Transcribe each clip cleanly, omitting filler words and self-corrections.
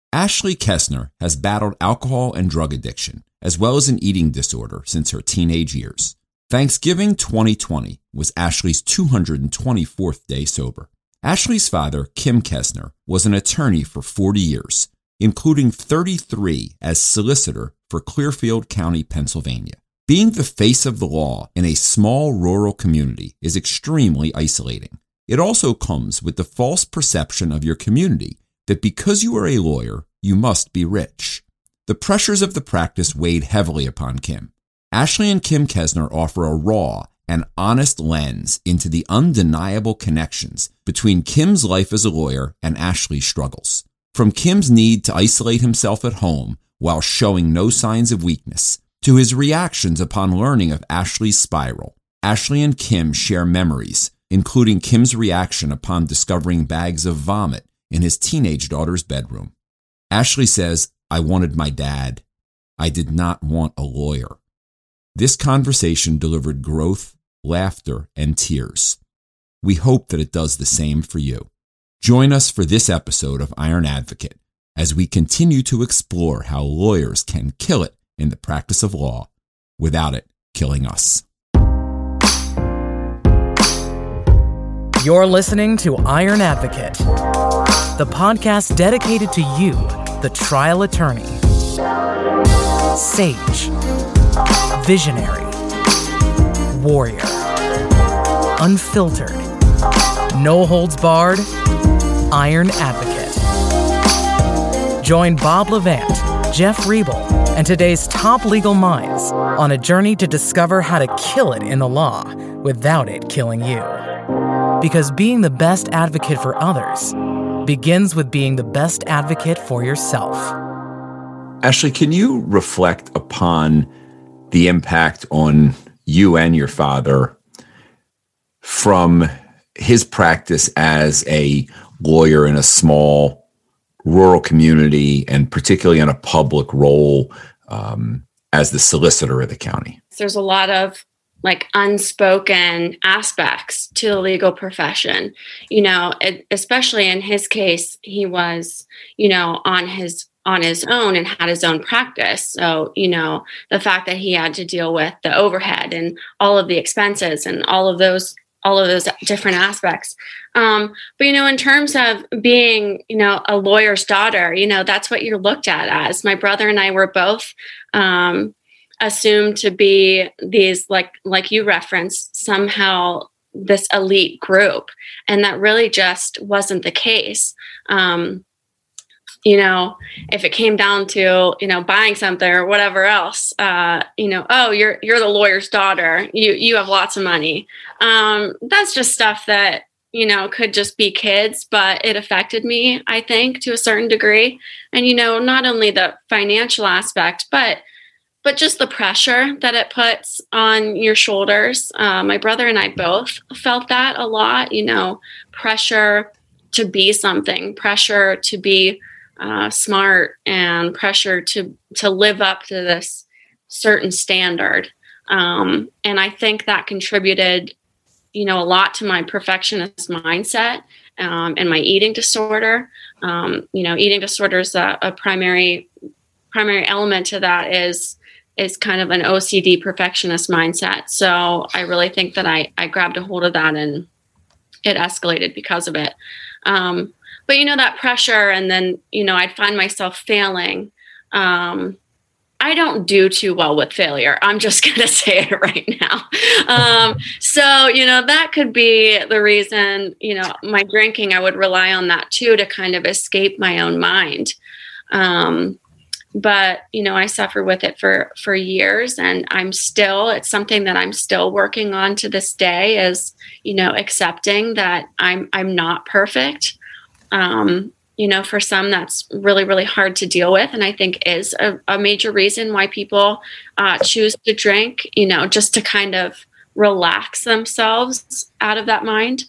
Ashley Kessner has battled alcohol and drug addiction, as well as an eating disorder since her teenage years. Thanksgiving 2020 was Ashley's 224th day sober. Ashley's father, Kim Kessner, was an attorney for 40 years, including 33 as solicitor for Clearfield County, Pennsylvania. Being the face of the law in a small rural community is extremely isolating. It also comes with the false perception of your community that because you are a lawyer, you must be rich. The pressures of the practice weighed heavily upon Kim. Ashley and Kim Kessner offer a raw and honest lens into the undeniable connections between Kim's life as a lawyer and Ashley's struggles. From Kim's need to isolate himself at home while showing no signs of weakness, to his reactions upon learning of Ashley's spiral, Ashley and Kim share memories, including Kim's reaction upon discovering bags of vomit in his teenage daughter's bedroom. Ashley says, "I wanted my dad. I did not want a lawyer." This conversation delivered growth, laughter, and tears. We hope that it does the same for you. Join us for this episode of Iron Advocate as we continue to explore how lawyers can kill it in the practice of law without it killing us. You're listening to Iron Advocate, the podcast dedicated to you, the trial attorney. Sage, visionary, warrior, unfiltered, no holds barred, Iron Advocate. Join Bob Levant, Jeff Riebel, and today's top legal minds on a journey to discover how to kill it in the law without it killing you. Because being the best advocate for others begins with being the best advocate for yourself. Ashley, can you reflect upon the impact on you and your father from his practice as a lawyer in a small rural community, and particularly in a public role as the solicitor of the county? There's a lot of unspoken aspects to the legal profession, especially in his case. He was, on his own and had his own practice. So, the fact that he had to deal with the overhead and all of the expenses and all of those different aspects. But, in terms of being, a lawyer's daughter, that's what you're looked at as. My brother and I were both, assumed to be these, like you referenced, somehow this elite group. And that really just wasn't the case. If it came down to, buying something or whatever else, oh, you're the lawyer's daughter. You have lots of money. That's just stuff that, could just be kids, but it affected me, I think, to a certain degree. And, not only the financial aspect, but just the pressure that it puts on your shoulders. My brother and I both felt that a lot, pressure to be something, pressure to be smart, and pressure to live up to this certain standard. And I think that contributed, a lot to my perfectionist mindset and my eating disorder. Eating disorder is a primary element to that is kind of an OCD perfectionist mindset. So I really think that I grabbed a hold of that, and it escalated because of it. But, that pressure, and then, I'd find myself failing. I don't do too well with failure. I'm just going to say it right now. So, that could be the reason, my drinking, I would rely on that too, to kind of escape my own mind. But, I suffered with it for years, and it's something that I'm still working on to this day, is, accepting that I'm not perfect. For some, that's really, really hard to deal with. And I think is a major reason why people choose to drink, just to kind of relax themselves out of that mind.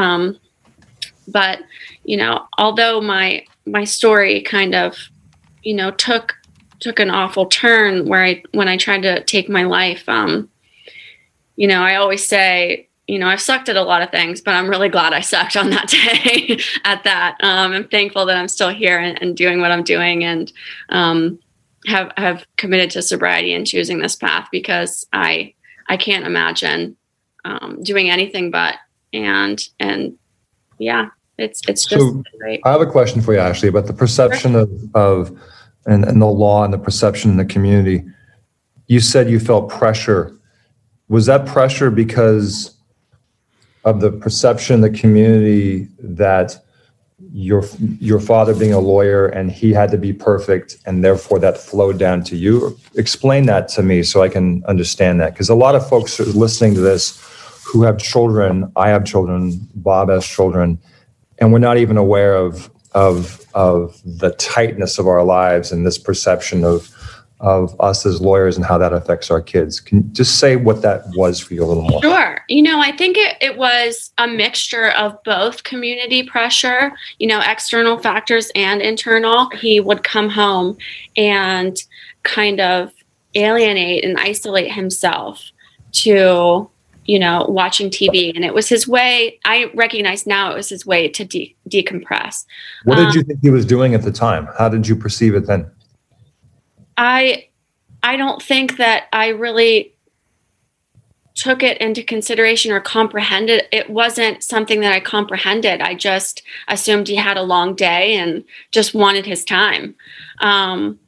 But, although my story kind of, took an awful turn when I tried to take my life, I always say, I've sucked at a lot of things, but I'm really glad I sucked on that day at that. I'm thankful that I'm still here and doing what I'm doing, and have committed to sobriety and choosing this path, because I can't imagine doing anything but, and yeah, it's just great. I have a question for you, Ashley, about the perception of and the law and the perception in the community. You said you felt pressure. Was that pressure because of the perception in the community that your father being a lawyer and he had to be perfect, and therefore that flowed down to you? Explain that to me so I can understand that, because a lot of folks are listening to this who have children. I have children. Bob has children, and we're not even aware of the tightness of our lives and this perception of us as lawyers and how that affects our kids. Can you just say what that was for you a little more? Sure. I think it was a mixture of both community pressure, external factors and internal. He would come home and kind of alienate and isolate himself to, watching TV. And it was his way, I recognize now, it was his way to decompress. What did you think he was doing at the time? How did you perceive it then? I don't think that I really took it into consideration or comprehended. It wasn't something that I comprehended. I just assumed he had a long day and just wanted his time. I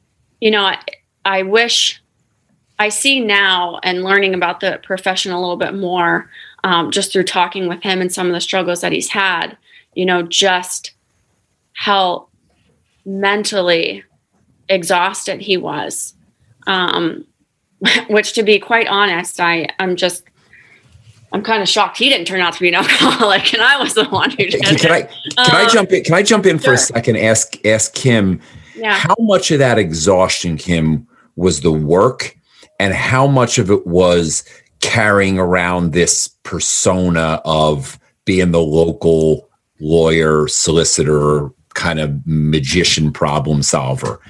wish I see now, and learning about the profession a little bit more, just through talking with him and some of the struggles that he's had, just how mentally exhausted he was, which, to be quite honest, I'm kind of shocked he didn't turn out to be an alcoholic, and I was the one who did. Can I jump in? Can I jump in for a second? Ask Kim, how much of that exhaustion, Kim, was the work, and how much of it was carrying around this persona of being the local lawyer, solicitor, kind of magician, problem solver?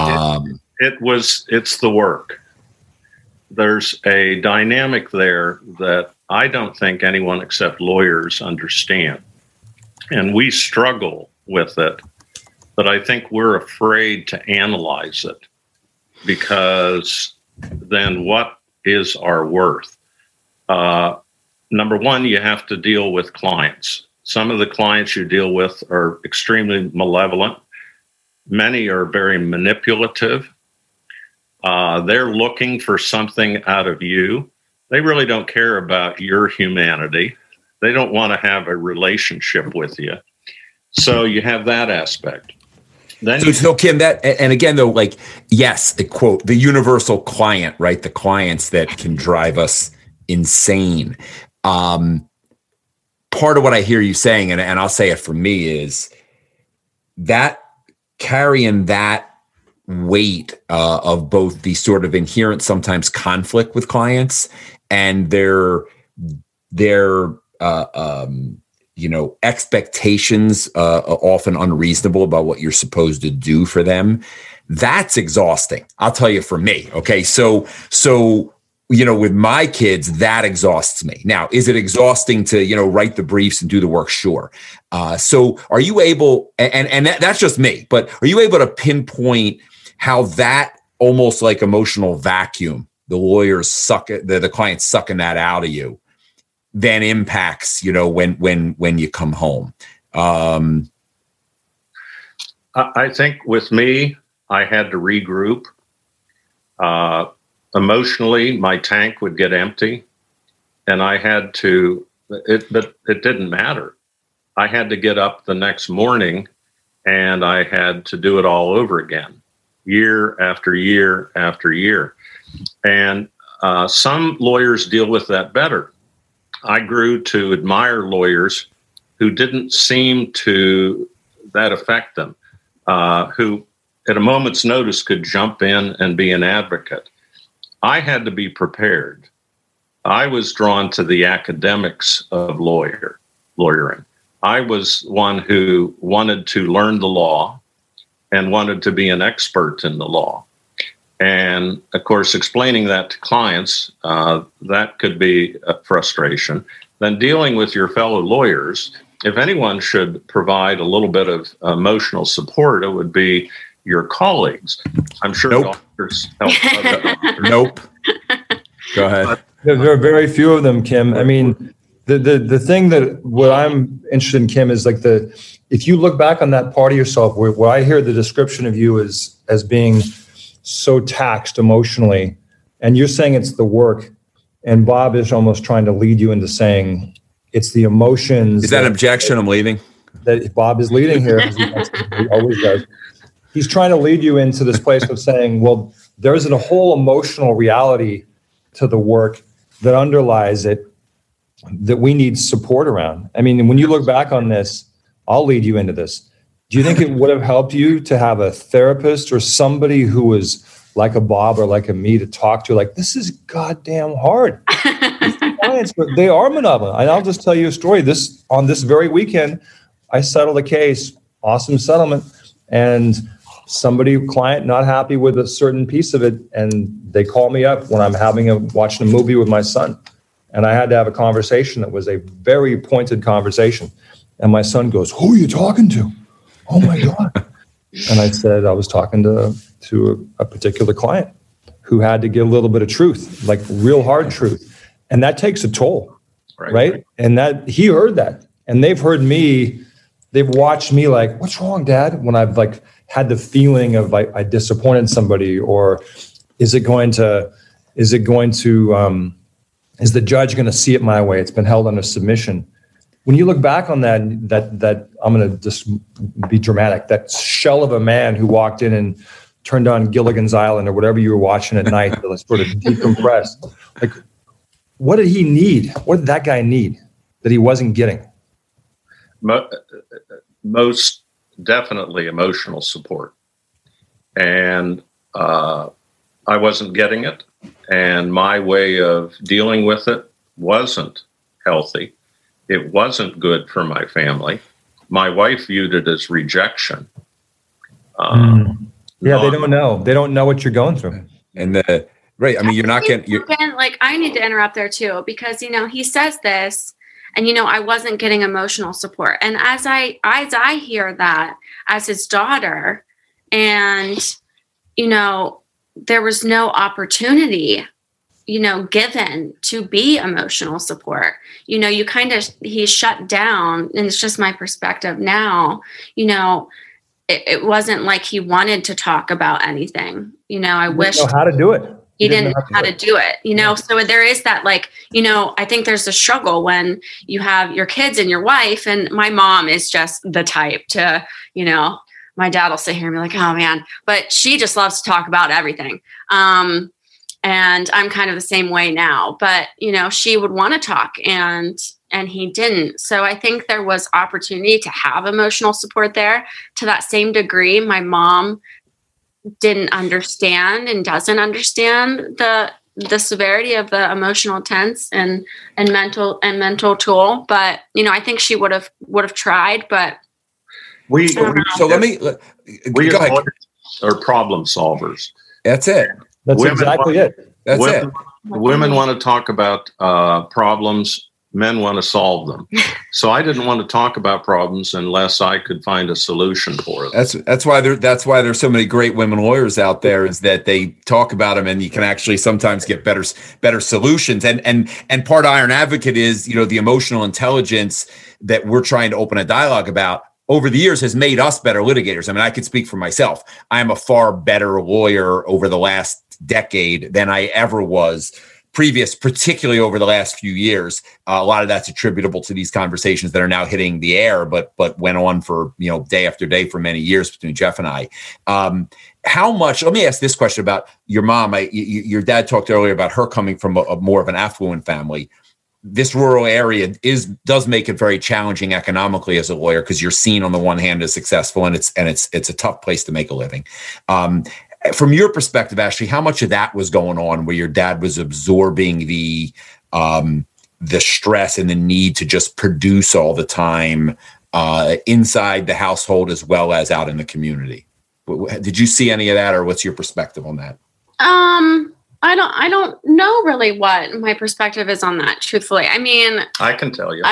It's the work. There's a dynamic there that I don't think anyone except lawyers understand. And we struggle with it, but I think we're afraid to analyze it, because then what is our worth? Number one, you have to deal with clients. Some of the clients you deal with are extremely malevolent. Many are very manipulative. They're looking for something out of you. They really don't care about your humanity. They don't want to have a relationship with you. So you have that aspect. Then so Kim, that, and again, though, yes, the quote, the universal client, right? The clients that can drive us insane. Part of what I hear you saying, and I'll say it for me, is that carrying that weight of both the sort of inherent sometimes conflict with clients and their expectations, often unreasonable about what you're supposed to do for them. That's exhausting. I'll tell you, for me. Okay. So, with my kids, that exhausts me. Now, is it exhausting to, write the briefs and do the work? Sure. So are you able, and that's just me, but are you able to pinpoint how that almost like emotional vacuum, the lawyers the clients sucking that out of you, then impacts, when you come home? I think with me, I had to regroup. Emotionally, my tank would get empty, and I had to, but it didn't matter. I had to get up the next morning, and I had to do it all over again, year after year after year. And some lawyers deal with that better. I grew to admire lawyers who didn't seem to that affect them, who at a moment's notice could jump in and be an advocate. I had to be prepared. I was drawn to the academics of lawyering. I was one who wanted to learn the law and wanted to be an expert in the law. And of course, explaining that to clients, that could be a frustration. then dealing with your fellow lawyers, if anyone should provide a little bit of emotional support, it would be your colleagues. I'm sure doctors help. Nope. Go ahead. There are very few of them, Kim. I mean, the thing that what I'm interested in, Kim, is like if you look back on that part of yourself where I hear the description of you as being so taxed emotionally, and you're saying it's the work, and Bob is almost trying to lead you into saying it's the emotions. Is that an objection? I'm leading. That Bob is leading here. As he always does. He's trying to lead you into this place of saying, well, there's a whole emotional reality to the work that underlies it that we need support around. I mean, when you look back on this, I'll lead you into this. Do you think it would have helped you to have a therapist or somebody who was like a Bob or like a me to talk to? Like, this is goddamn hard. Clients, they are monogamous. And I'll just tell you a story. On this very weekend, I settled a case, awesome settlement, and client not happy with a certain piece of it, and they call me up when I'm watching a movie with my son, and I had to have a conversation that was a very pointed conversation, and my son goes, "Who are you talking to? Oh my God!" And I said I was talking to a particular client who had to get a little bit of truth, like real hard truth, and that takes a toll, right? And that he heard that, and they've heard me. They've watched me like, "What's wrong, Dad?" When I've like had the feeling of like I disappointed somebody, or is the judge going to see it my way? It's been held under submission. When you look back on that I'm going to just be dramatic. That shell of a man who walked in and turned on Gilligan's Island or whatever you were watching at night to sort of decompress. Like, what did he need? What did that guy need that he wasn't getting? Most definitely emotional support. And I wasn't getting it. And my way of dealing with it wasn't healthy. It wasn't good for my family. My wife viewed it as rejection. Yeah, they don't know. They don't know what you're going through. And right. I mean, you're not getting. I need to interrupt there too, because he says this. And, I wasn't getting emotional support. And as I hear that as his daughter, and, there was no opportunity, given to be emotional support, he's shut down. And it's just my perspective now, it wasn't like he wanted to talk about anything. I wish. Know how to do it. He didn't know how to do it, so there is that, I think there's a struggle when you have your kids and your wife, and my mom is just the type to, my dad will sit here and be like, oh man, but she just loves to talk about everything. And I'm kind of the same way now, but, she would want to talk and he didn't. So I think there was opportunity to have emotional support there to that same degree. My mom didn't understand and doesn't understand the severity of the emotional tense and mental toll. But, I think she would have tried, but we are problem solvers. That's it. That's exactly it. That's it. Women want to talk about problems. Men want to solve them. So I didn't want to talk about problems unless I could find a solution for them. That's why there's so many great women lawyers out there, is that they talk about them, and you can actually sometimes get better solutions. And part of Iron Advocate is, the emotional intelligence that we're trying to open a dialogue about over the years has made us better litigators. I mean, I could speak for myself. I am a far better lawyer over the last decade than I ever was previous, particularly over the last few years. A lot of that's attributable to these conversations that are now hitting the air, but went on for, day after day for many years between Jeff and I. How much, let me ask this question about your mom. Your dad talked earlier about her coming from a more of an affluent family. This rural area does make it very challenging economically as a lawyer, because you're seen on the one hand as successful, and it's a tough place to make a living. From your perspective, Ashley, how much of that was going on where your dad was absorbing the stress and the need to just produce all the time inside the household as well as out in the community? Did you see any of that, or what's your perspective on that? I don't know really what my perspective is on that, truthfully. I mean, I can tell you.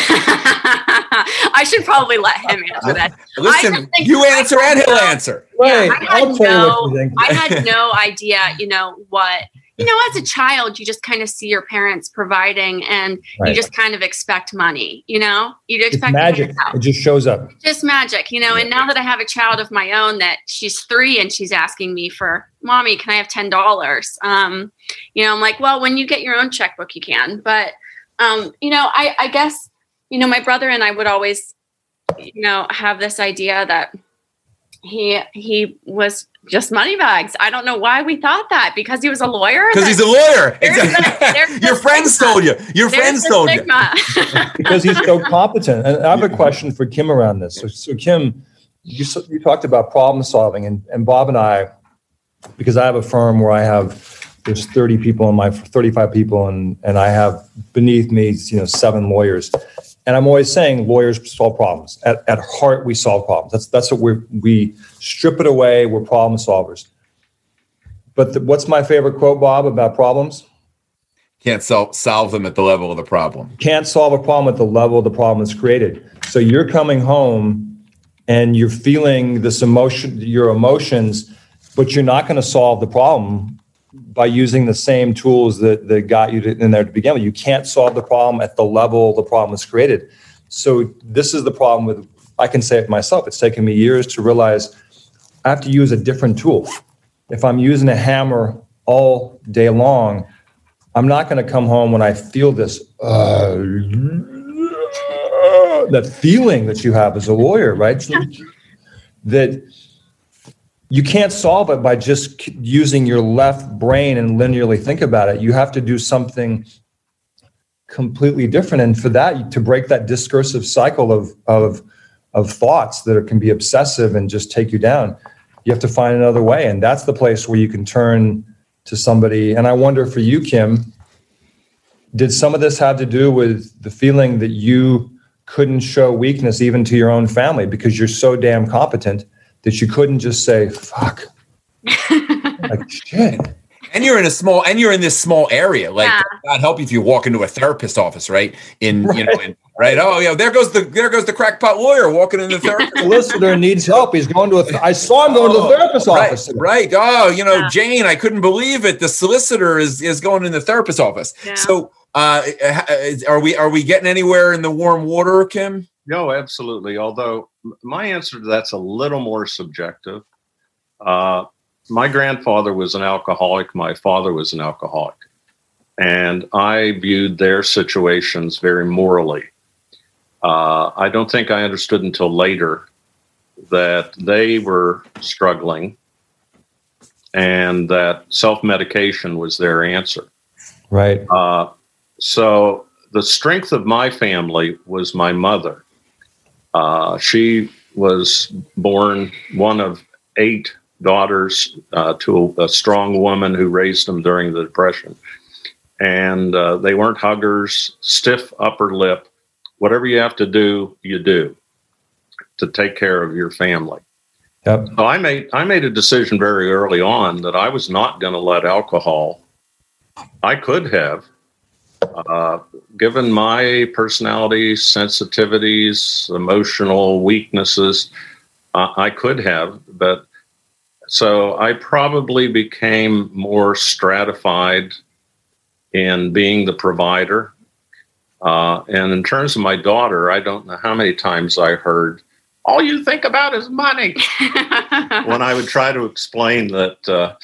I should probably let him answer that. Listen, you answer and he'll answer. Right. Yeah, I had no idea, what, as a child, you just kind of see your parents providing and you just kind of expect money, you expect magic. It just shows up. Just magic, and now that I have a child of my own that she's 3 and she's asking me for, Mommy, can I have $10? I'm like, well, when you get your own checkbook, you can. But, I guess, my brother and I would always, have this idea that he was just money bags. I don't know why we thought that, because he was a lawyer. Because he's a lawyer. Exactly. Your friends told you. Your friends told you. Because he's so competent. And I have a question for Kim around this. So Kim, you talked about problem solving, and Bob and I, because I have a firm where there's 30 people 35 people, and I have beneath me, 7 lawyers. And I'm always saying lawyers solve problems. At heart, we solve problems. That's what we strip it away. We're problem solvers. But what's my favorite quote, Bob, about problems? Can't solve them at the level of the problem. Can't solve a problem at the level of the problem that's created. So you're coming home and you're feeling your emotions, but you're not going to solve the problem by using the same tools that got you in there to begin with. You can't solve the problem at the level the problem is created. So this is the problem with, I can say it myself, it's taken me years to realize I have to use a different tool. If I'm using a hammer all day long, I'm not going to come home when I feel this, that feeling that you have as a lawyer, right? So that you can't solve it by just using your left brain and linearly think about it. You have to do something completely different. And for that, to break that discursive cycle of thoughts that can be obsessive and just take you down, you have to find another way. And that's the place where you can turn to somebody. And I wonder for you, Kim, did some of this have to do with the feeling that you couldn't show weakness even to your own family because you're so damn competent that you couldn't just say, fuck, like shit. And you're in this small area. Like, God help you if you walk into a therapist office, right? Right. Oh yeah, there goes the crackpot lawyer walking in the therapist. Solicitor needs help. He's going to I saw him going to the therapist office. Right. Oh, Jane, I couldn't believe it. The solicitor is going in the therapist office. Yeah. So, are we getting anywhere in the warm water, Kim? No, absolutely. Although my answer to that's a little more subjective. My grandfather was an alcoholic. My father was an alcoholic. And I viewed their situations very morally. I don't think I understood until later that they were struggling and that self-medication was their answer. Right. So the strength of my family was my mother. She was born one of 8 daughters to a strong woman who raised them during the Depression. And they weren't huggers, stiff upper lip. Whatever you have to do, you do to take care of your family. Yep. So I made a decision very early on that I was not going to let alcohol. I could have, given my personality, sensitivities, emotional weaknesses, I could have, but so I probably became more stratified in being the provider. And in terms of my daughter, I don't know how many times I heard, all you think about is money. When I would try to explain that,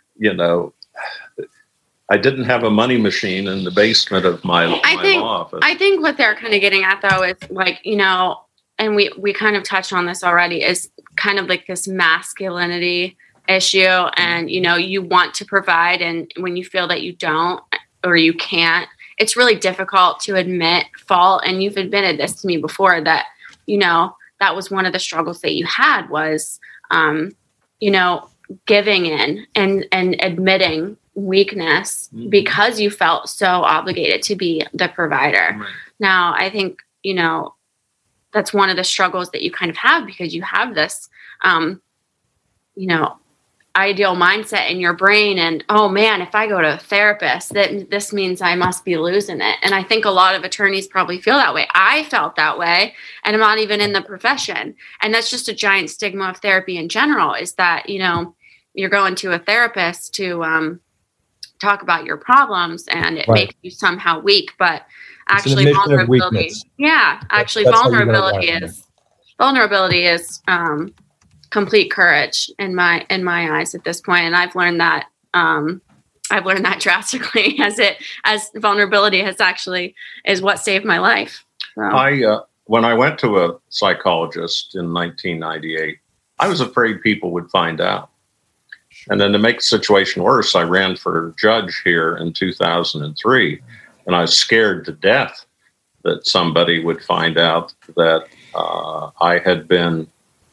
I didn't have a money machine in the basement of my office. I think what they're kind of getting at, though, is like, and we kind of touched on this already, is kind of like this masculinity issue. And, you want to provide. And when you feel that you don't or you can't, it's really difficult to admit fault. And you've admitted this to me before that, that was one of the struggles that you had was, giving in and admitting weakness because you felt so obligated to be the provider. Right. Now, I think, that's one of the struggles that you kind of have because you have this, ideal mindset in your brain. And, oh man, if I go to a therapist, this means I must be losing it. And I think a lot of attorneys probably feel that way. I felt that way, and I'm not even in the profession. And that's just a giant stigma of therapy in general, is that, you're going to a therapist to talk about your problems, and it makes you somehow weak. But actually vulnerability, vulnerability is complete courage in my eyes at this point. And I've learned that drastically as vulnerability is what saved my life. So. When I went to a psychologist in 1998, I was afraid people would find out. And then to make the situation worse, I ran for judge here in 2003, and I was scared to death that somebody would find out that I had been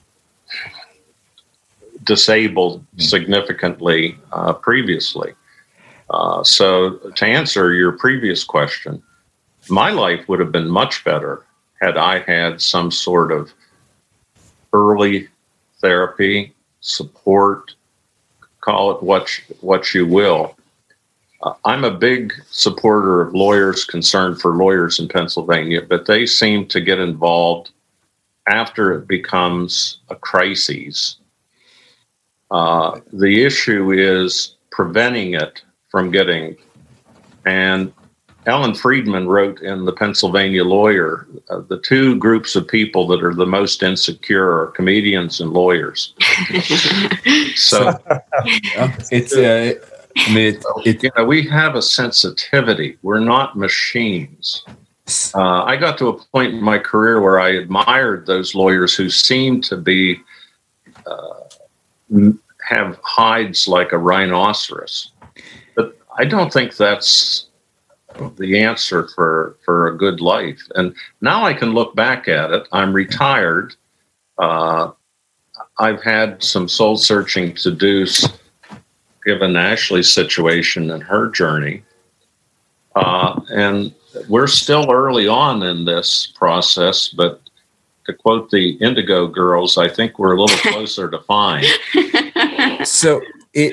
disabled significantly previously. So to answer your previous question, my life would have been much better had I had some sort of early therapy, support, call it what you will. I'm a big supporter of lawyers concerned for lawyers in Pennsylvania, but they seem to get involved after it becomes a crisis. The issue is preventing it from getting. And Ellen Friedman wrote in the Pennsylvania Lawyer, the two groups of people that are the most insecure are comedians and lawyers. So we have a sensitivity. We're not machines. I got to a point in my career where I admired those lawyers who seemed to be have hides like a rhinoceros. But I don't think that's the answer for a good life. And now I can look back at it. I'm retired. I've had some soul searching to do given Ashley's situation and her journey. And we're still early on in this process, but to quote the Indigo Girls, I think we're a little closer to fine. So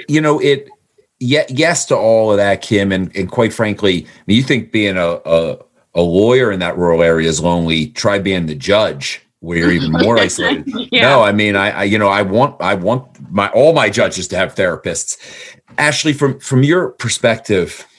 yes to all of that, Kim, and quite frankly, you think being a lawyer in that rural area is lonely. Try being the judge, where you're even more isolated. Yeah. No, I want all my judges to have therapists. Ashley, from your perspective,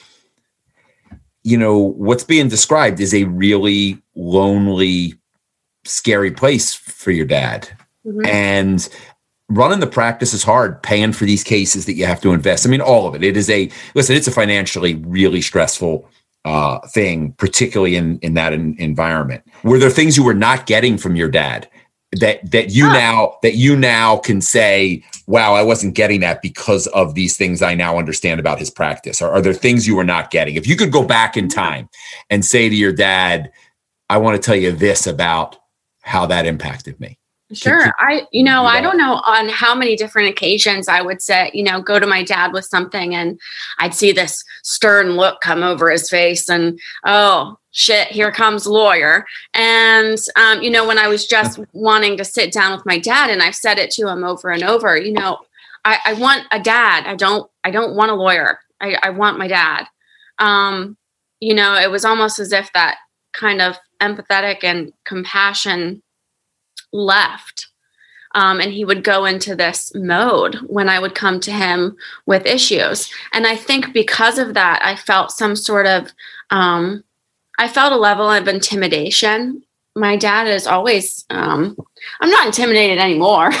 what's being described is a really lonely, scary place for your dad. Mm-hmm. And running the practice is hard, paying for these cases that you have to invest. All of it. It's a financially really stressful thing, particularly in that environment. Were there things you were not getting from your dad that you now can say, wow, I wasn't getting that because of these things I now understand about his practice? Or are there things you were not getting? If you could go back in time and say to your dad, I want to tell you this about how that impacted me. Sure. I don't know on how many different occasions I would say, go to my dad with something and I'd see this stern look come over his face and, oh shit, here comes lawyer. And, when I was just wanting to sit down with my dad, and I've said it to him over and over, I want a dad. I don't want a lawyer. I want my dad. It was almost as if that kind of empathetic and compassion left. And he would go into this mode when I would come to him with issues. And I think because of that, I felt some sort of, I felt a level of intimidation. My dad is always, I'm not intimidated anymore.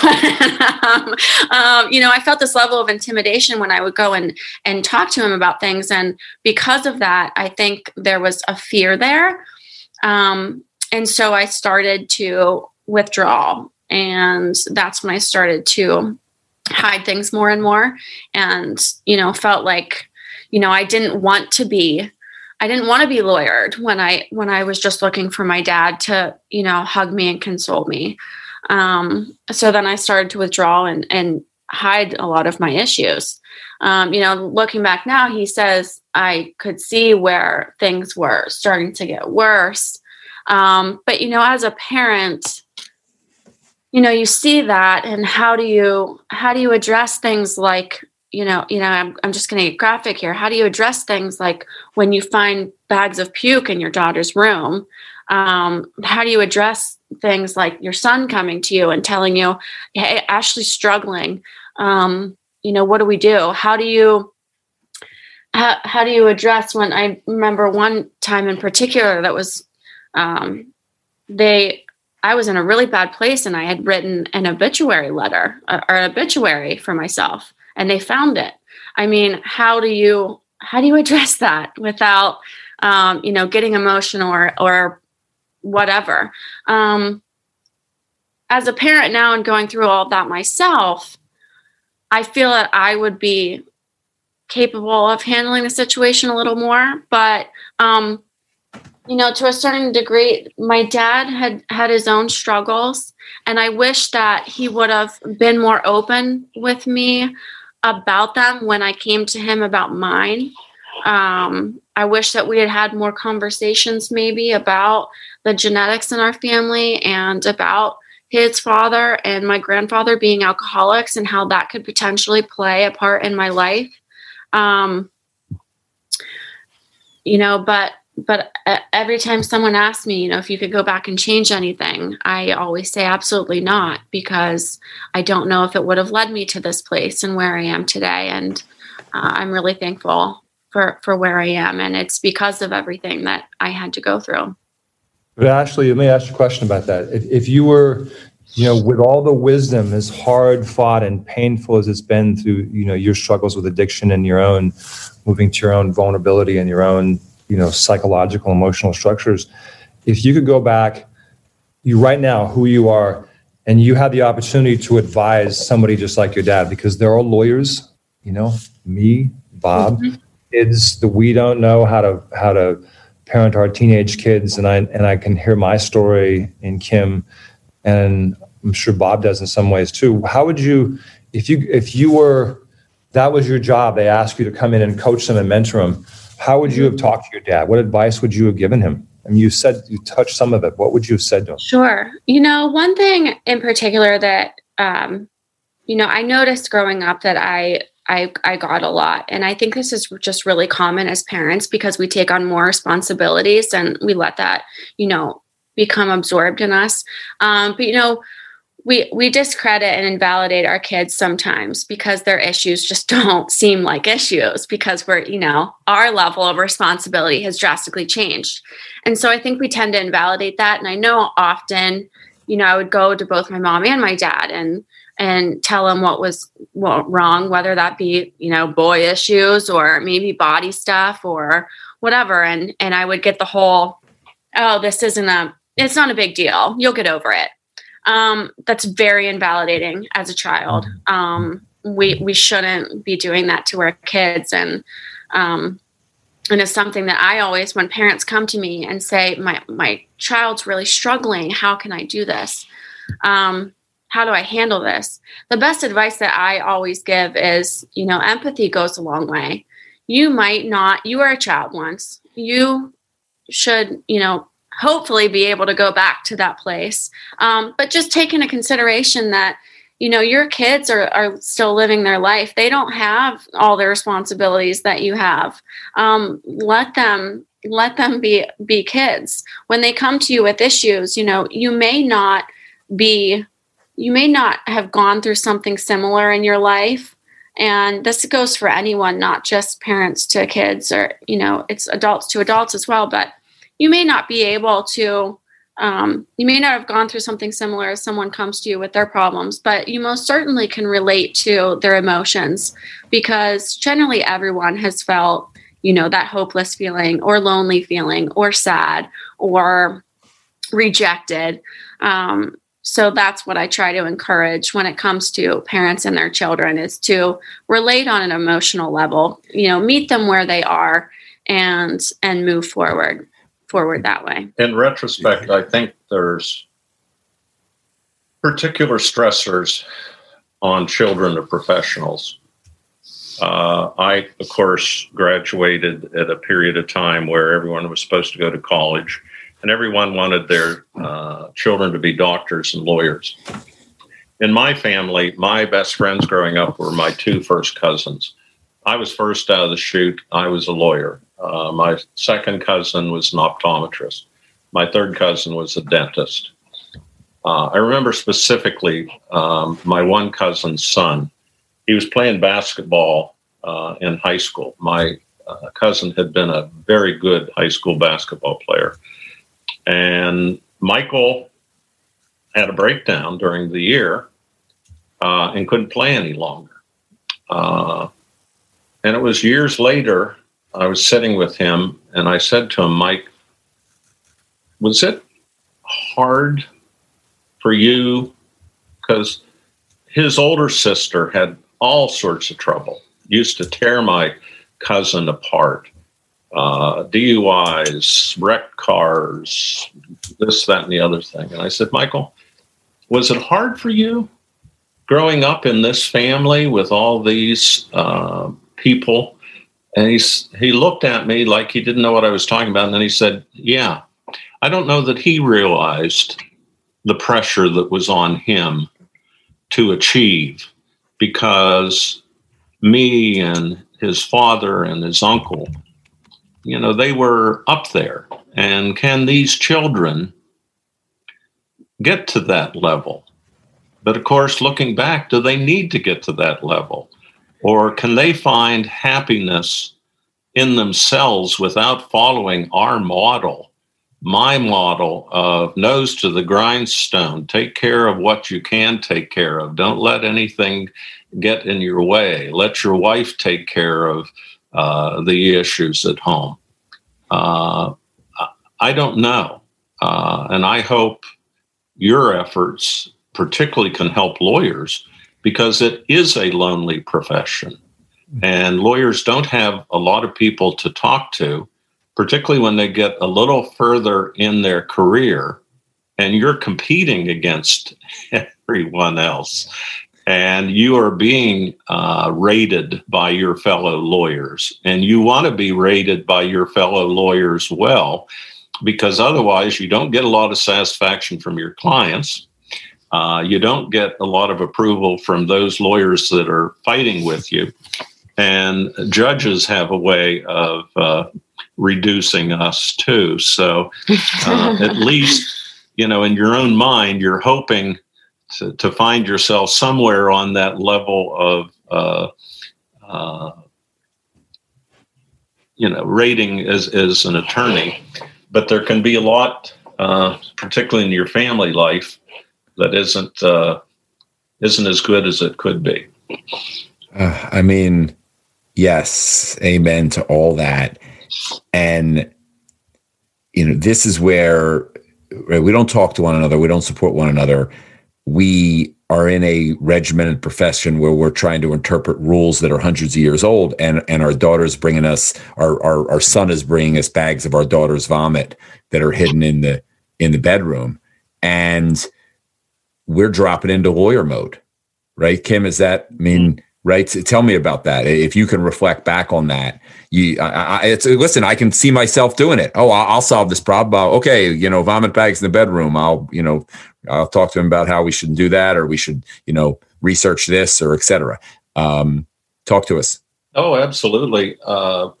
I felt this level of intimidation when I would go and talk to him about things. And because of that, I think there was a fear there. And so I started to withdraw, and that's when I started to hide things more and more, and felt like I didn't want to be lawyered when I was just looking for my dad to hug me and console me. So then I started to withdraw and hide a lot of my issues. Looking back now, he says I could see where things were starting to get worse. But as a parent, you see that, and how do you address things like, I'm just going to get graphic here. How do you address things like when you find bags of puke in your daughter's room? How do you address things like your son coming to you and telling you, hey, Ashley's struggling. What do we do? How do you address when, I remember one time in particular that was, I was in a really bad place, and I had written an obituary letter or an obituary for myself, and they found it. I mean, how do you address that without, getting emotional or whatever? As a parent now and going through all of that myself, I feel that I would be capable of handling the situation a little more, but, to a certain degree, my dad had his own struggles, and I wish that he would have been more open with me about them when I came to him about mine. I wish that we had had more conversations maybe about the genetics in our family and about his father and my grandfather being alcoholics and how that could potentially play a part in my life. But every time someone asks me, if you could go back and change anything, I always say absolutely not, because I don't know if it would have led me to this place and where I am today. And I'm really thankful for where I am. And it's because of everything that I had to go through. But Ashley, let me ask you a question about that. If you were, with all the wisdom, as hard fought and painful as it's been through, your struggles with addiction and your own moving to your own vulnerability and your own, psychological, emotional structures, if you could go back, you right now, who you are, and you had the opportunity to advise somebody just like your dad, because they're all lawyers, me, Bob, kids that we don't know how to parent our teenage kids, and I can hear my story in Kim, and I'm sure Bob does in some ways too. How would you, if you were, that was your job, they asked you to come in and coach them and mentor them, how would you have talked to your dad? What advice would you have given him? I mean, you said you touched some of it. What would you have said to him? Sure. One thing in particular that, I noticed growing up that I got a lot. And I think this is just really common as parents, because we take on more responsibilities and we let that, become absorbed in us. But, we discredit and invalidate our kids sometimes because their issues just don't seem like issues, because we're, our level of responsibility has drastically changed. And so I think we tend to invalidate that. And I know often, I would go to both my mom and my dad and tell them what was wrong, whether that be, boy issues or maybe body stuff or whatever. And I would get the whole, oh, it's not a big deal. You'll get over it. That's very invalidating as a child. We shouldn't be doing that to our kids. And it's something that I always, when parents come to me and say, my child's really struggling, how can I do this? How do I handle this? The best advice that I always give is, empathy goes a long way. You were a child once. You should, hopefully be able to go back to that place. But just take into consideration that, your kids are still living their life. They don't have all the responsibilities that you have. Let them be kids. When they come to you with issues, you may not have gone through something similar in your life. And this goes for anyone, not just parents to kids, or, it's adults to adults as well. But you may not be able to, you may not have gone through something similar as someone comes to you with their problems, but you most certainly can relate to their emotions, because generally everyone has felt, that hopeless feeling or lonely feeling or sad or rejected. So that's what I try to encourage when it comes to parents and their children, is to relate on an emotional level, meet them where they are and move forward that way. In retrospect, I think there's particular stressors on children of professionals. I, of course, graduated at a period of time where everyone was supposed to go to college, and everyone wanted their children to be doctors and lawyers. in my family, my best friends growing up were my two first cousins. I was first out of the chute. I was a lawyer. My second cousin was an optometrist. My third cousin was a dentist. I remember specifically my one cousin's son. He was playing basketball in high school. My cousin had been a very good high school basketball player. And Michael had a breakdown during the year and couldn't play any longer. And it was years later, I was sitting with him and I said to him, Mike, was it hard for you? Because his older sister had all sorts of trouble, used to tear my cousin apart. DUIs, wrecked cars, this, that, and the other thing. And I said, Michael, was it hard for you growing up in this family with all these people? And he looked at me like he didn't know what I was talking about. And then he said, yeah, I don't know that he realized the pressure that was on him to achieve, because me and his father and his uncle, they were up there. And can these children get to that level? But of course, looking back, do they need to get to that level? Or can they find happiness in themselves without following our model, my model of nose to the grindstone, take care of what you can take care of. Don't let anything get in your way. Let your wife take care of the issues at home. I don't know. And I hope your efforts particularly can help lawyers, because it is a lonely profession. And lawyers don't have a lot of people to talk to, particularly when they get a little further in their career and you're competing against everyone else. And you are being rated by your fellow lawyers. And you want to be rated by your fellow lawyers well, because otherwise you don't get a lot of satisfaction from your clients. You don't get a lot of approval from those lawyers that are fighting with you. And judges have a way of reducing us too. So at least, in your own mind, you're hoping to find yourself somewhere on that level of, rating as an attorney. But there can be a lot, particularly in your family life, that isn't as good as it could be. Yes, amen to all that. And, this is where we don't talk to one another. We don't support one another. We are in a regimented profession where we're trying to interpret rules that are hundreds of years old. And our daughter's bringing us, our son is bringing us bags of our daughter's vomit that are hidden in the bedroom. And we're dropping into lawyer mode, right? Kim, right? Tell me about that. If you can reflect back on that, listen, I can see myself doing it. Oh, I'll solve this problem. Okay. Vomit bags in the bedroom. I'll talk to him about how we should do that, or we should, research this, or et cetera. Talk to us. Oh, absolutely. I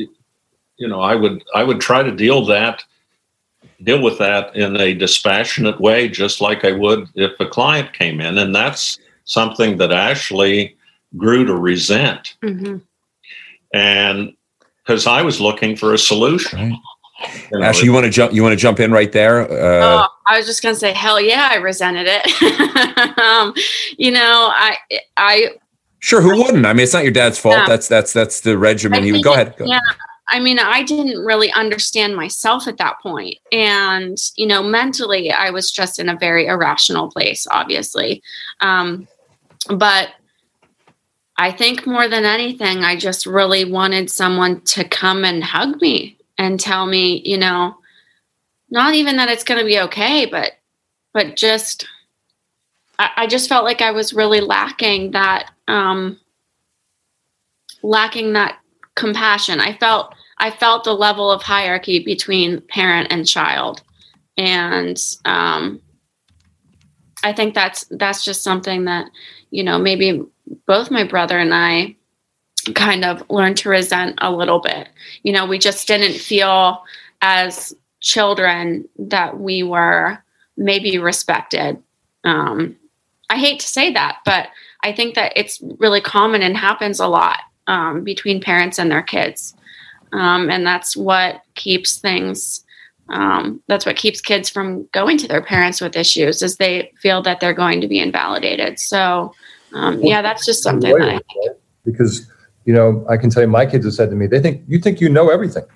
would try to deal with that in a dispassionate way, just like I would if a client came in. And that's something that Ashley grew to resent. Mm-hmm. And because I was looking for a solution. Right. Ashley, you want to jump in right there? I was just going to say, hell yeah, I resented it. I sure, who wouldn't? It's not your dad's fault. Yeah. That's the regimen. Go ahead. Yeah. I didn't really understand myself at that point. And, mentally, I was just in a very irrational place, obviously. But I think more than anything, I just really wanted someone to come and hug me and tell me, not even that it's going to be okay, but just, I just felt like I was really lacking that compassion. I felt the level of hierarchy between parent and child. And I think that's just something that, maybe both my brother and I kind of learned to resent a little bit. We just didn't feel as children that we were maybe respected. I hate to say that, but I think that it's really common and happens a lot between parents and their kids. And that's what keeps things, that's what keeps kids from going to their parents with issues, is they feel that they're going to be invalidated. So, that's just something that I think. Because, I can tell you, my kids have said to me, you think you know everything.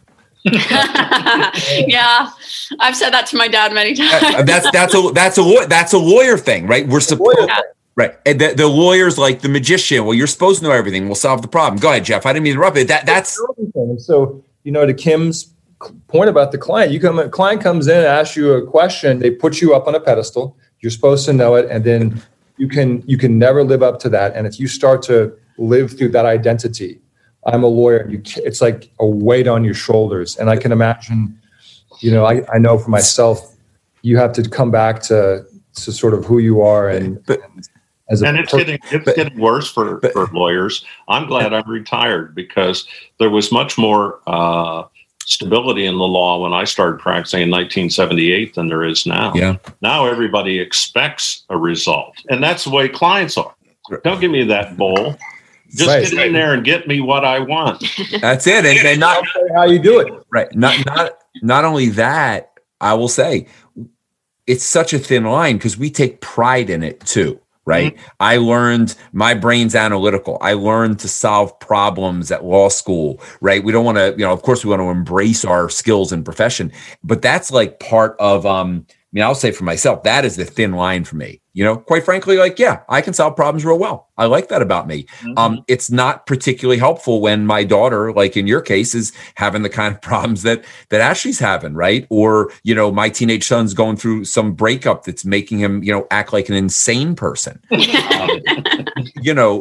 Yeah, I've said that to my dad many times. That's a lawyer thing, right? We're supposed, right? And the lawyer's like the magician. Well, you're supposed to know everything. We'll solve the problem. Go ahead, Jeff. I didn't mean to interrupt it. That's everything. So, to Kim's point about the client, a client comes in and asks you a question. They put you up on a pedestal. You're supposed to know it, and then you can never live up to that. And if you start to live through that identity, I'm a lawyer. It's like a weight on your shoulders. And I can imagine, I know for myself, you have to come back to sort of who you are. And it's getting worse for lawyers. I'm glad I'm retired, because there was much more stability in the law when I started practicing in 1978 than there is now. Yeah. Now everybody expects a result. And that's the way clients are. Don't give me that bowl. Just get in there and get me what I want. That's it. And not how you do it. Right. Not only that, I will say it's such a thin line because we take pride in it too. Right. Mm-hmm. I learned, my brain's analytical. I learned to solve problems at law school. Right. We don't want to, of course we want to embrace our skills and profession, but that's like part of, I'll say for myself, that is the thin line for me. Quite frankly, I can solve problems real well. I like that about me. Mm-hmm. It's not particularly helpful when my daughter, like in your case, is having the kind of problems that Ashley's having, right? Or, my teenage son's going through some breakup that's making him, act like an insane person. I'll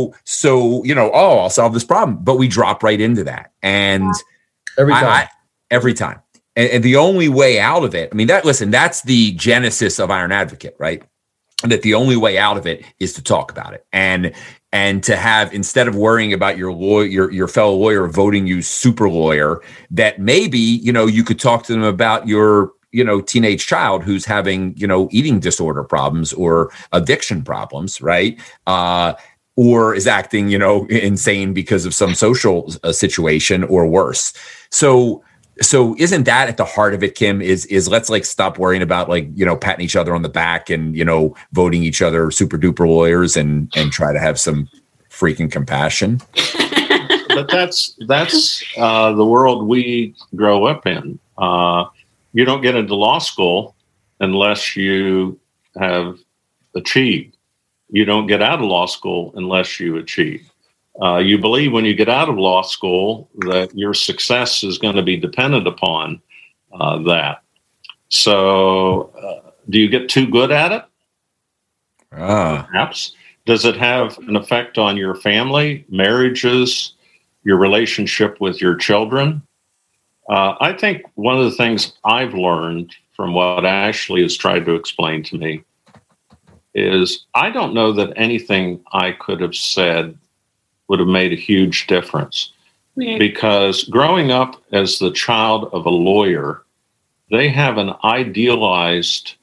solve this problem. But we drop right into that. And every time. And the only way out of it, that's the genesis of Iron Advocate, right? And that the only way out of it is to talk about it and to have, instead of worrying about your fellow lawyer voting you super lawyer, that maybe, you could talk to them about your, teenage child who's having, eating disorder problems or addiction problems, right? Or is acting, insane because of some social situation or worse. So isn't that at the heart of it, Kim, is let's stop worrying about patting each other on the back and, voting each other super duper lawyers and try to have some freaking compassion. But that's the world we grow up in. You don't get into law school unless you have achieved. You don't get out of law school unless you achieve. You believe when you get out of law school that your success is going to be dependent upon that. So do you get too good at it? Perhaps. Does it have an effect on your family, marriages, your relationship with your children? I think one of the things I've learned from what Ashley has tried to explain to me is I don't know that anything I could have said would have made a huge difference. Yeah. Because growing up as the child of a lawyer, they have an idealized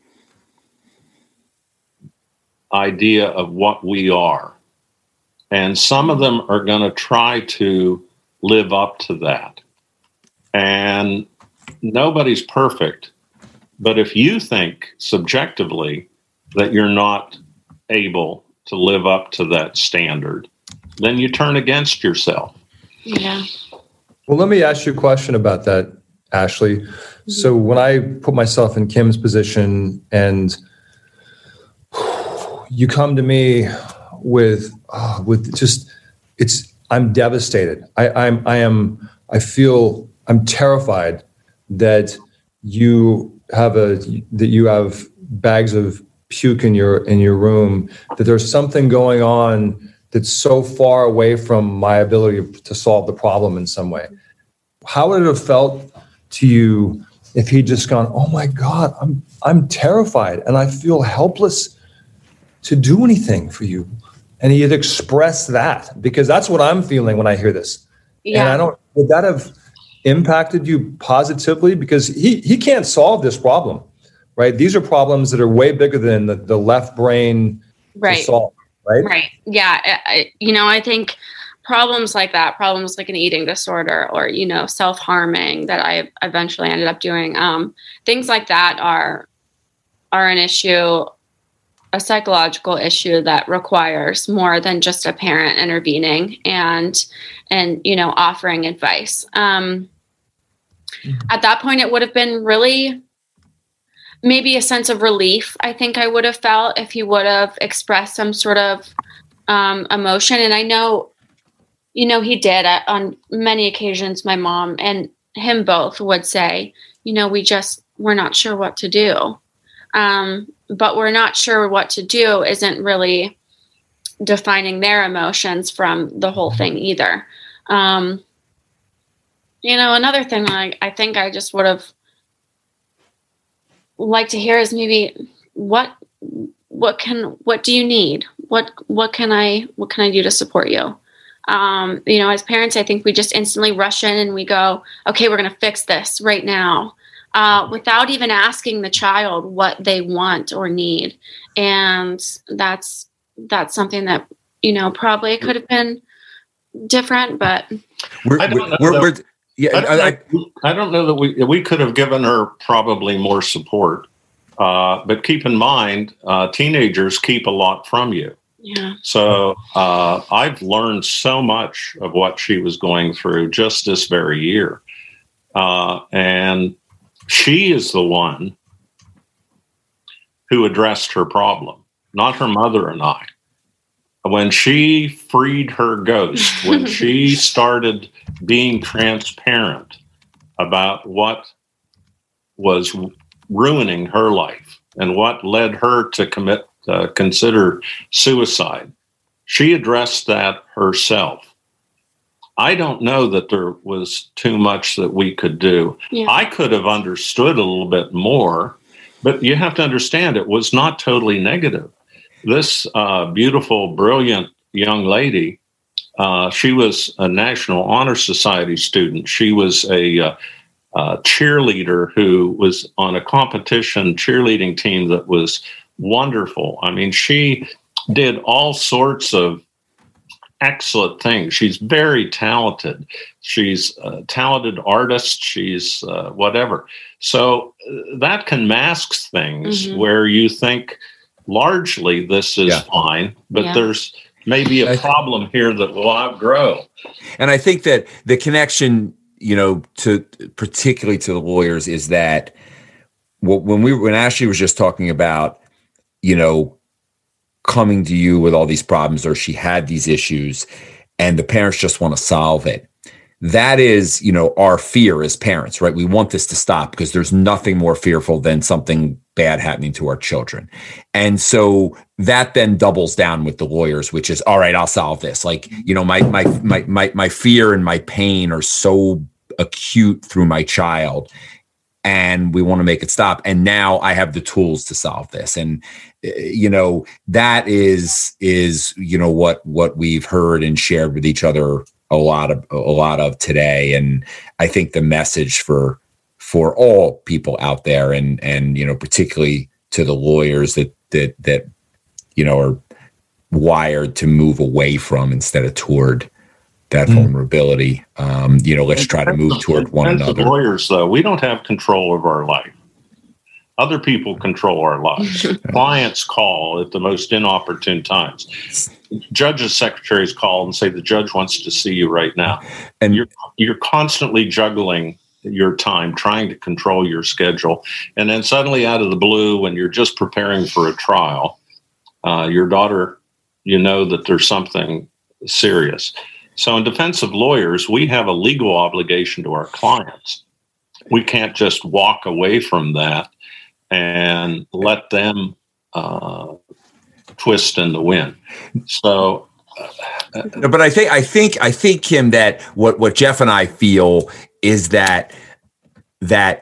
idea of what we are. And some of them are going to try to live up to that. And nobody's perfect. But if you think subjectively that you're not able to live up to that standard, then you turn against yourself. Yeah. Well, let me ask you a question about that, Ashley. Mm-hmm. So when I put myself in Kim's position and you come to me with just, I'm devastated. I'm terrified that you have bags of puke in your room, that there's something going on that's so far away from my ability to solve the problem in some way. How would it have felt to you if he'd just gone, "Oh my God, I'm terrified and I feel helpless to do anything for you. And he had expressed that, because that's what I'm feeling when I hear this. Yeah. And would that have impacted you positively? Because he can't solve this problem, right? These are problems that are way bigger than the left brain to solve, right? Right. Yeah. I think problems like that, problems like an eating disorder or, self-harming that I eventually ended up doing, things like that are an issue, a psychological issue that requires more than just a parent intervening and offering advice. At that point, it would have been really maybe a sense of relief. I think I would have felt if he would have expressed some sort of emotion. And I know, he did on many occasions. My mom and him both would say, we're not sure what to do. But we're not sure what to do isn't really defining their emotions from the whole thing either. Another thing I think I just would have liked to hear is maybe what do you need? What can I do to support you? As parents, I think we just instantly rush in and we go, okay, we're going to fix this right now. Without even asking the child what they want or need. And that's something that, probably could have been different, but I don't know that we could have given her probably more support. But keep in mind, teenagers keep a lot from you. Yeah. So I've learned so much of what she was going through just this very year. And she is the one who addressed her problem, not her mother and I. When she freed her ghost, when she started being transparent about what was ruining her life and what led her to consider suicide, she addressed that herself. I don't know that there was too much that we could do. Yeah. I could have understood a little bit more, but you have to understand it was not totally negative. This beautiful, brilliant young lady, she was a National Honor Society student. She was a cheerleader who was on a competition cheerleading team that was wonderful. I mean, she did all sorts of excellent things. She's very talented. She's a talented artist. She's whatever. So that can mask things where you think largely this is fine, but there's maybe a problem here that will outgrow. And I think that the connection, to particularly to the lawyers is that when Ashley was just talking about, coming to you with all these problems, or she had these issues and the parents just want to solve it. That is, our fear as parents, right? We want this to stop because there's nothing more fearful than something bad happening to our children. And so that then doubles down with the lawyers, which is, all right, I'll solve this. Like, my fear and my pain are so acute through my child, and we want to make it stop. And now I have the tools to solve this. And, that is, what we've heard and shared with each other a lot of today. And I think the message for all people out there and, particularly to the lawyers that are wired to move away from instead of toward that vulnerability. Let's try to move toward one another. Lawyers, though, we don't have control of our life. Other people control our lives. Clients call at the most inopportune times. Judges, secretaries call and say the judge wants to see you right now. And you're constantly juggling your time, trying to control your schedule. And then suddenly out of the blue, when you're just preparing for a trial, your daughter, that there's something serious. So in defense of lawyers, we have a legal obligation to our clients. We can't just walk away from that and let them twist in the wind. So, but I think, Kim, that what Jeff and I feel is that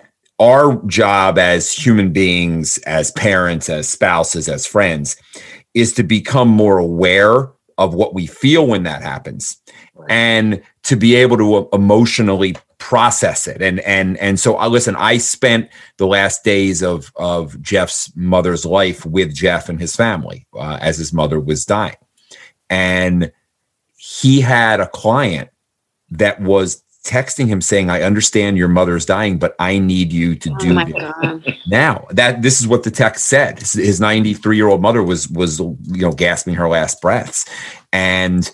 our job as human beings, as parents, as spouses, as friends, is to become more aware of what we feel when that happens, and to be able to emotionally process it. And so listen, I spent the last days of Jeff's mother's life with Jeff and his family as his mother was dying. And he had a client that was texting him saying, I understand your mother's dying, but I need you to do this now. This is what the text said. His 93-year-old mother was gasping her last breaths. And,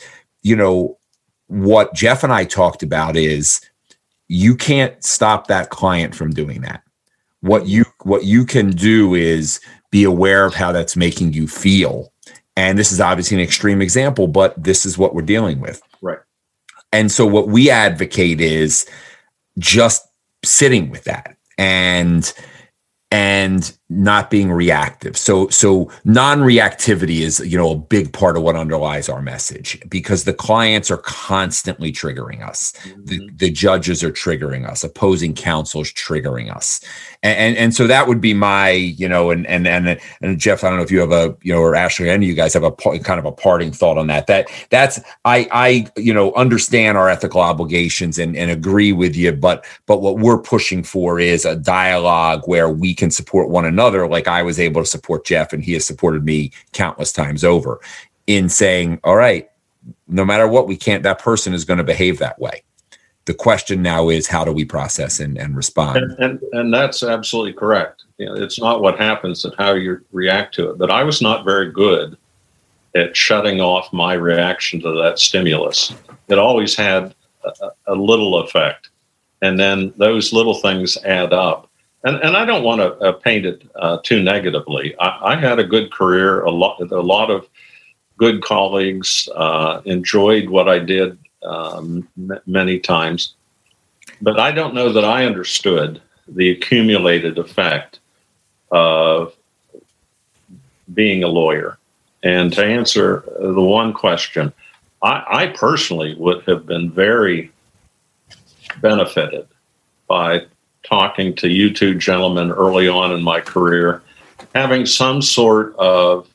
what Jeff and I talked about is you can't stop that client from doing that. What you can do is be aware of how that's making you feel. And this is obviously an extreme example, but this is what we're dealing with. Right. And so what we advocate is just sitting with that and not being reactive. So non-reactivity is, a big part of what underlies our message, because the clients are constantly triggering us. Mm-hmm. The judges are triggering us. Opposing counsel is triggering us. And so that would be my, and Jeff, I don't know if you have or Ashley, any of you guys have a kind of a parting thought on that. That's I understand our ethical obligations and agree with you, but what we're pushing for is a dialogue where we can support one another, like I was able to support Jeff, and he has supported me countless times over in saying, all right, no matter what, that person is going to behave that way. The question now is, how do we process and respond? And that's absolutely correct. It's not what happens, and how you react to it. But I was not very good at shutting off my reaction to that stimulus. It always had a little effect. And then those little things add up. And I don't want to paint it too negatively. I had a good career, a lot of good colleagues, enjoyed what I did many times. But I don't know that I understood the accumulated effect of being a lawyer. And to answer the one question, I personally would have been very benefited by talking to you two gentlemen early on in my career, having some sort of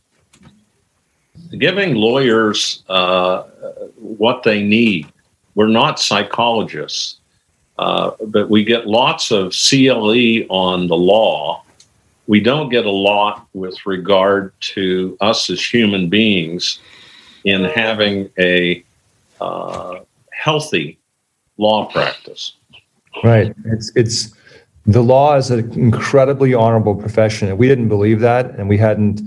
giving lawyers what they need. We're not psychologists, but we get lots of CLE on the law. We don't get a lot with regard to us as human beings in having a healthy law practice. Right. It's the law is an incredibly honorable profession. And we didn't believe that, and we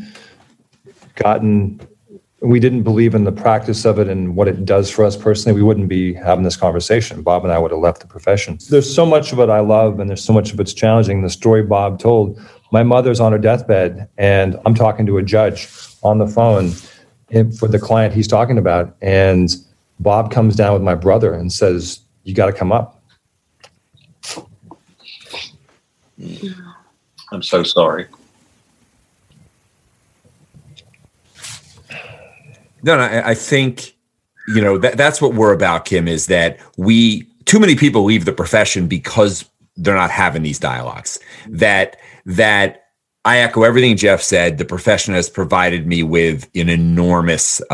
didn't believe in the practice of it and what it does for us personally. We wouldn't be having this conversation. Bob and I would have left the profession. There's so much of it I love, and there's so much of it's challenging. The story Bob told, my mother's on her deathbed, and I'm talking to a judge on the phone for the client he's talking about. And Bob comes down with my brother and says, you got to come up. I'm so sorry. No, I think, that's what we're about, Kim, is that too many people leave the profession because they're not having these dialogues. That I echo everything Jeff said. The profession has provided me with an enormously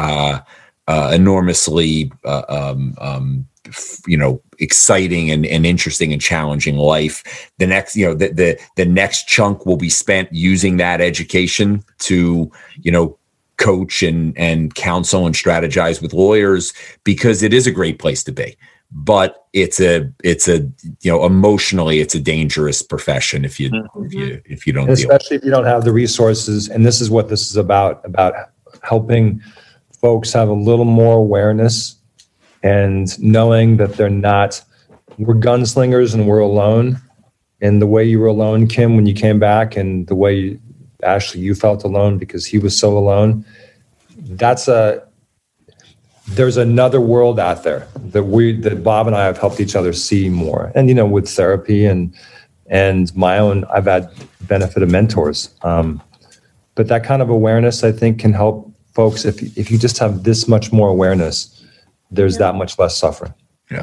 exciting and interesting and challenging life. The next, the next chunk will be spent using that education to, coach and counsel and strategize with lawyers, because it is a great place to be. But it's emotionally, it's a dangerous profession if you don't deal. Especially if you don't have the resources. And this is what this is about helping folks have a little more awareness and knowing that we're gunslingers and we're alone. And the way you were alone, Kim, when you came back, and the way Ashley, you felt alone because he was so alone. There's another world out there that Bob and I have helped each other see more. And, with therapy and my own, I've had benefit of mentors. But that kind of awareness, I think, can help folks. If you just have this much more awareness, there's that much less suffering. Yeah.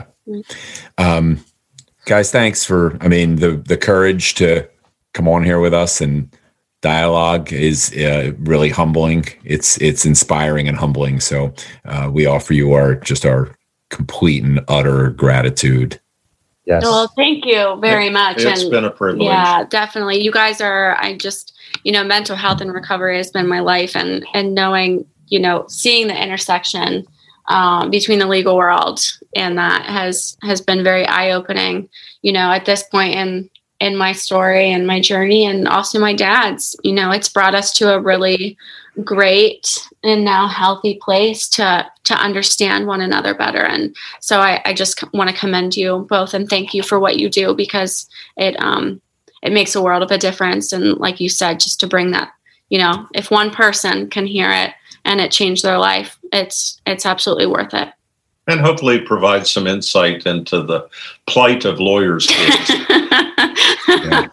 Guys, thanks for, the courage to come on here with us and dialogue is really humbling. It's inspiring and humbling. So we offer you our complete and utter gratitude. Yes. Well, thank you very much. It's been a privilege. Yeah, definitely. You guys are, mental health and recovery has been my life, and knowing, seeing the intersection between the legal world and that has been very eye-opening, at this point in my story and my journey, and also my dad's. It's brought us to a really great and now healthy place to understand one another better. And so I just want to commend you both and thank you for what you do, because it makes a world of a difference. And like you said, just to bring that, if one person can hear it and it changed their life, it's absolutely worth it. And hopefully provide some insight into the plight of lawyers' kids. Yeah.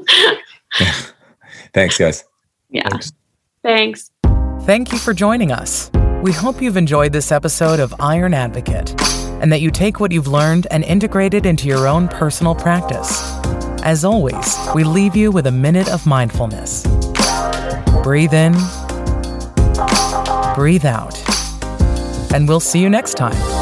Thanks, guys. Yeah. Thanks. Thank you for joining us. We hope you've enjoyed this episode of Iron Advocate, and that you take what you've learned and integrate it into your own personal practice. As always, we leave you with a minute of mindfulness. Breathe in, breathe out, and we'll see you next time.